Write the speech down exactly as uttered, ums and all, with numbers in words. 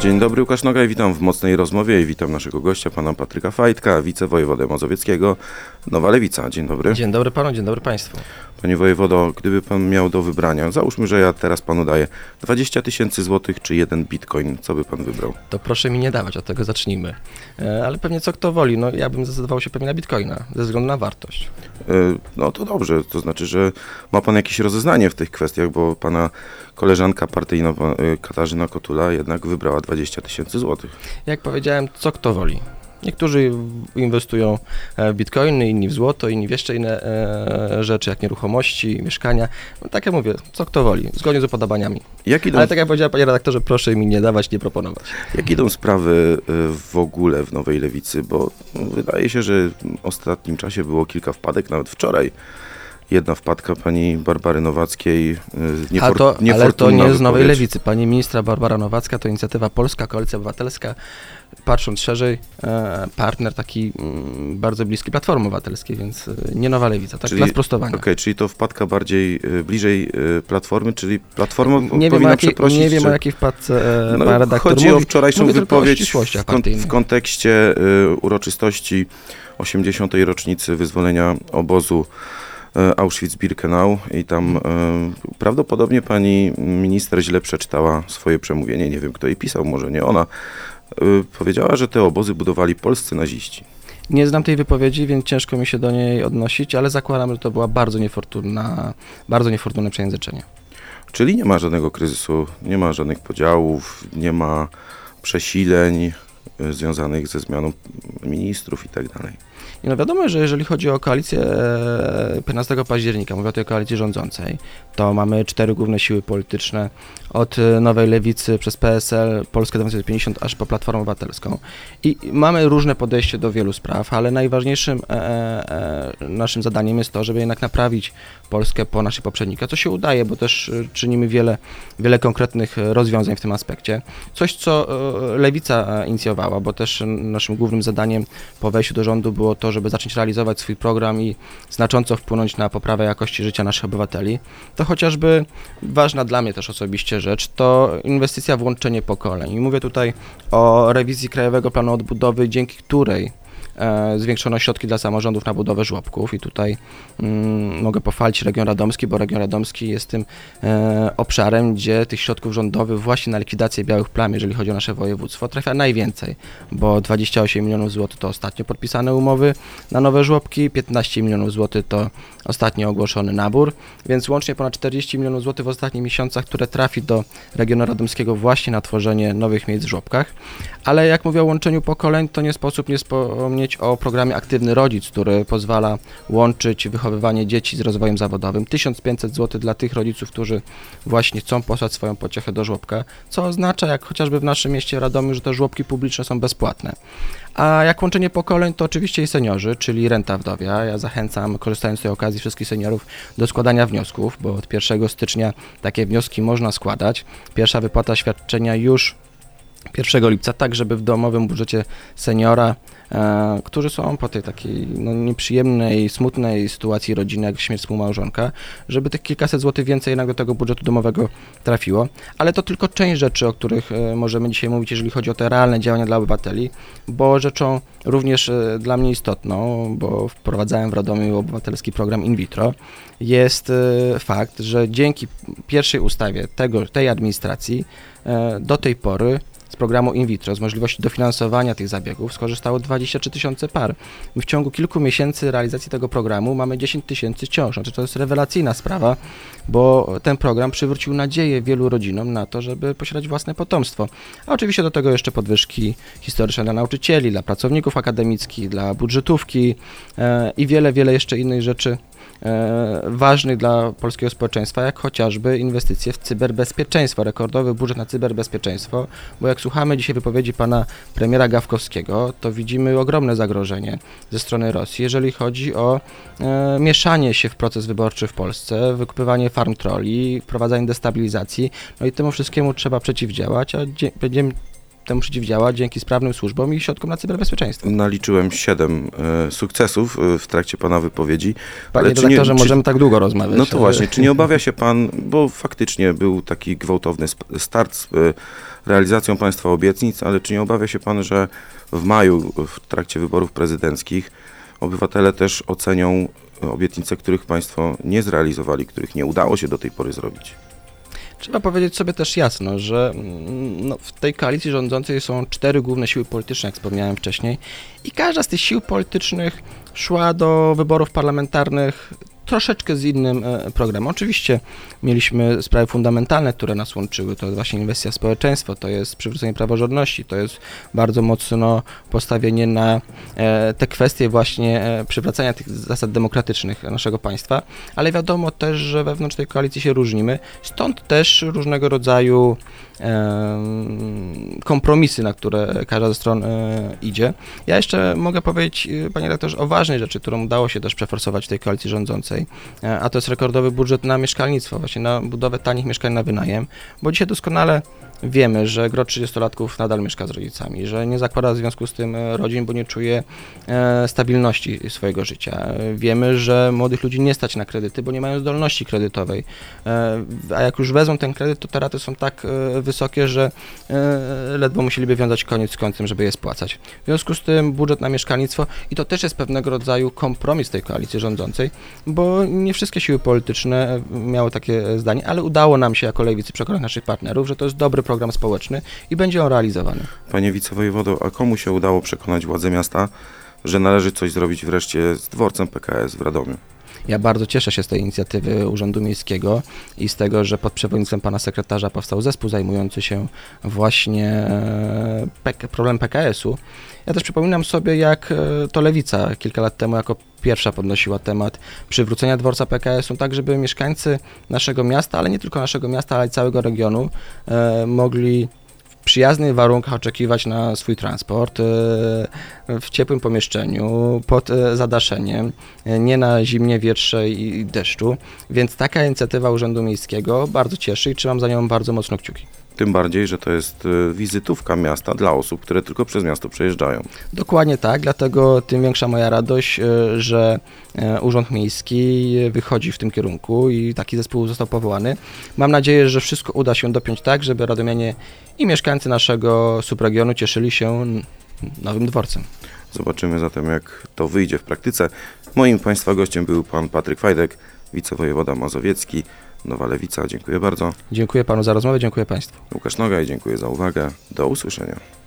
Dzień dobry, Łukasz Nogaj, witam w Mocnej Rozmowie i witam naszego gościa, pana Patryka Fajtka, wicewojewodę mazowieckiego, Nowa Lewica. Dzień dobry. Dzień dobry panu, dzień dobry państwu. Panie wojewodo, gdyby pan miał do wybrania, załóżmy, że ja teraz panu daję dwadzieścia tysięcy złotych czy jeden bitcoin, co by pan wybrał? To proszę mi nie dawać, od tego zacznijmy. E, ale pewnie co kto woli, no ja bym zdecydował się pewnie na bitcoina, ze względu na wartość. E, no to dobrze, to znaczy, że ma pan jakieś rozeznanie w tych kwestiach, bo pana koleżanka partyjna e, Katarzyna Kotula jednak wybrała dwadzieścia tysięcy złotych. Jak powiedziałem, co kto woli. Niektórzy inwestują w bitcoiny, inni w złoto, inni w jeszcze inne e, rzeczy, jak nieruchomości, mieszkania. No, tak jak mówię, co kto woli, zgodnie z upodobaniami. Jak idą... Ale tak jak powiedziałem, panie redaktorze, proszę mi nie dawać, nie proponować. Jak idą sprawy w ogóle w Nowej Lewicy? Bo wydaje się, że w ostatnim czasie było kilka wpadek, nawet wczoraj. Jedna wpadka pani Barbary Nowackiej. A to, ale to nie z Nowej Lewicy. Pani ministra Barbara Nowacka to Inicjatywa Polska, Koalicja Obywatelska. Patrząc szerzej, partner taki bardzo bliski Platformy Obywatelskiej, więc nie Nowa Lewica, tak, czyli, dla sprostowania. Okej, okay, czyli to wpadka bardziej bliżej Platformy, czyli Platforma nie powinna wiem, jakiej, przeprosić. Nie wiem, czy... o jakiej wpadce no, pan redaktor chodzi mówi. o wczorajszą Mówię wypowiedź o w, kon w kontekście y, uroczystości osiemdziesiątej rocznicy wyzwolenia obozu Auschwitz-Birkenau i tam y, prawdopodobnie pani minister źle przeczytała swoje przemówienie, nie wiem kto jej pisał, może nie ona, y, powiedziała, że te obozy budowali polscy naziści. Nie znam tej wypowiedzi, więc ciężko mi się do niej odnosić, ale zakładam, że to była bardzo niefortunna, bardzo niefortunne przejęzyczenie. Czyli nie ma żadnego kryzysu, nie ma żadnych podziałów, nie ma przesileń y, związanych ze zmianą ministrów i tak dalej. I no wiadomo, że jeżeli chodzi o koalicję piętnastego października, mówię o tej koalicji rządzącej, to mamy cztery główne siły polityczne, od Nowej Lewicy przez P S L, Polskę dwa tysiące pięćdziesiąt, aż po Platformę Obywatelską. I mamy różne podejście do wielu spraw, ale najważniejszym e, e, naszym zadaniem jest to, żeby jednak naprawić Polskę po naszych poprzednikach, co się udaje, bo też czynimy wiele, wiele konkretnych rozwiązań w tym aspekcie. Coś, co Lewica inicjowała, bo też naszym głównym zadaniem po wejściu do rządu było to, żeby zacząć realizować swój program i znacząco wpłynąć na poprawę jakości życia naszych obywateli. To chociażby ważna dla mnie też osobiście rzecz, to inwestycja w łączenie pokoleń. I mówię tutaj o rewizji Krajowego Planu Odbudowy, dzięki której e, zwiększono środki dla samorządów na budowę żłobków i tutaj mm, mogę pochwalić region radomski, bo region radomski jest tym e, obszarem, gdzie tych środków rządowych właśnie na likwidację białych plam, jeżeli chodzi o nasze województwo, trafia najwięcej, bo dwadzieścia osiem milionów złotych to ostatnio podpisane umowy na nowe żłobki, piętnaście milionów złotych to ostatnio ogłoszony nabór, więc łącznie ponad czterdzieści milionów złotych w ostatnich miesiącach, które trafi do regionu radomskiego właśnie na tworzenie nowych miejsc w żłobkach. Ale jak mówię o łączeniu pokoleń, to nie sposób nie wspomnieć o programie Aktywny Rodzic, który pozwala łączyć wychowywanie dzieci z rozwojem zawodowym. tysiąc pięćset złotych dla tych rodziców, którzy właśnie chcą posłać swoją pociechę do żłobka, co oznacza, jak chociażby w naszym mieście Radomiu, że te żłobki publiczne są bezpłatne. A jak łączenie pokoleń, to oczywiście i seniorzy, czyli renta wdowia. Ja zachęcam, korzystając z tej okazji, wszystkich seniorów do składania wniosków, bo od pierwszego stycznia takie wnioski można składać. Pierwsza wypłata świadczenia już pierwszego lipca, tak żeby w domowym budżecie seniora, e, którzy są po tej takiej no, nieprzyjemnej, smutnej sytuacji rodziny, jak śmierć współmałżonka, żeby tych kilkaset złotych więcej jednak do tego budżetu domowego trafiło. Ale to tylko część rzeczy, o których e, możemy dzisiaj mówić, jeżeli chodzi o te realne działania dla obywateli, bo rzeczą również e, dla mnie istotną, bo wprowadzałem w Radomiu obywatelski program in vitro, jest e, fakt, że dzięki pierwszej ustawie tego, tej administracji e, do tej pory z programu in vitro, z możliwości dofinansowania tych zabiegów skorzystało dwadzieścia trzy tysiące par. My w ciągu kilku miesięcy realizacji tego programu mamy dziesięć tysięcy ciąż. Znaczy to jest rewelacyjna sprawa, bo ten program przywrócił nadzieję wielu rodzinom na to, żeby posiadać własne potomstwo. A oczywiście do tego jeszcze podwyżki historyczne dla nauczycieli, dla pracowników akademickich, dla budżetówki e, i wiele, wiele jeszcze innych rzeczy e, ważnych dla polskiego społeczeństwa, jak chociażby inwestycje w cyberbezpieczeństwo, rekordowy budżet na cyberbezpieczeństwo, bo jak słuchamy dzisiaj wypowiedzi pana premiera Gawkowskiego, to widzimy ogromne zagrożenie ze strony Rosji, jeżeli chodzi o e, mieszanie się w proces wyborczy w Polsce, wykupywanie farm trolli, wprowadzanie destabilizacji, no i temu wszystkiemu trzeba przeciwdziałać, a będziemy temu przeciwdziała dzięki sprawnym służbom i środkom na cyberbezpieczeństwo. Naliczyłem siedem e, sukcesów e, w trakcie pana wypowiedzi. Panie ale czy nie- redaktorze, czy- możemy tak długo rozmawiać. No to właśnie, czy nie obawia się pan, bo faktycznie był taki gwałtowny sp- start z e, realizacją państwa obietnic, ale czy nie obawia się pan, że w maju w trakcie wyborów prezydenckich obywatele też ocenią obietnice, których państwo nie zrealizowali, których nie udało się do tej pory zrobić? Trzeba powiedzieć sobie też jasno, że mm, no, w tej koalicji rządzącej są cztery główne siły polityczne, jak wspomniałem wcześniej, i każda z tych sił politycznych szła do wyborów parlamentarnych troszeczkę z innym e, programem. Oczywiście mieliśmy sprawy fundamentalne, które nas łączyły, to jest właśnie inwestycja w społeczeństwo, to jest przywrócenie praworządności, to jest bardzo mocno postawienie na e, te kwestie właśnie e, przywracania tych zasad demokratycznych naszego państwa, ale wiadomo też, że wewnątrz tej koalicji się różnimy, stąd też różnego rodzaju e, kompromisy, na które każda ze stron e, idzie. Ja jeszcze mogę powiedzieć, e, panie redaktorze, o ważnej rzeczy, którą udało się też przeforsować w tej koalicji rządzącej, e, a to jest rekordowy budżet na mieszkalnictwo, właśnie na budowę tanich mieszkań na wynajem, bo dzisiaj doskonale wiemy, że gro trzydziestolatków nadal mieszka z rodzicami, że nie zakłada w związku z tym e, rodzin, bo nie czuje e, stabilności swojego życia. E, Wiemy, że młodych ludzi nie stać na kredyty, bo nie mają zdolności kredytowej, e, a jak już wezmą ten kredyt, to te raty są tak e, wysokie, że e, ledwo musieliby wiązać koniec z końcem, żeby je spłacać. W związku z tym budżet na mieszkalnictwo i to też jest pewnego rodzaju kompromis tej koalicji rządzącej, bo nie wszystkie siły polityczne miały takie zdanie, ale udało nam się jako lewicy przekonać naszych partnerów, że to jest dobry program społeczny i będzie on realizowany. Panie wicewojewodo, a komu się udało przekonać władze miasta, że należy coś zrobić wreszcie z dworcem P K S w Radomiu? Ja bardzo cieszę się z tej inicjatywy Urzędu Miejskiego i z tego, że pod przewodnictwem pana sekretarza powstał zespół zajmujący się właśnie e, P K problemem P K S-u. Ja też przypominam sobie, jak e, to Lewica kilka lat temu jako pierwsza podnosiła temat przywrócenia dworca P K S-u, tak żeby mieszkańcy naszego miasta, ale nie tylko naszego miasta, ale i całego regionu e, mogli w przyjaznych warunkach oczekiwać na swój transport, e, w ciepłym pomieszczeniu, pod e, zadaszeniem, e, nie na zimnie, wietrze i deszczu. Więc taka inicjatywa Urzędu Miejskiego bardzo cieszy i trzymam za nią bardzo mocno kciuki. Tym bardziej, że to jest y, wizytówka miasta dla osób, które tylko przez miasto przejeżdżają. Dokładnie tak, dlatego tym większa moja radość, e, że e, Urząd Miejski wychodzi w tym kierunku i taki zespół został powołany. Mam nadzieję, że wszystko uda się dopiąć tak, żeby radomianie i mieszkańcy naszego subregionu cieszyli się n- nowym dworcem. Zobaczymy zatem, jak to wyjdzie w praktyce. Moim państwa gościem był pan Patryk Wajdek, wicewojewoda mazowiecki, Nowa Lewica. Dziękuję bardzo. Dziękuję panu za rozmowę, dziękuję państwu. Łukasz Nogaj, dziękuję za uwagę. Do usłyszenia.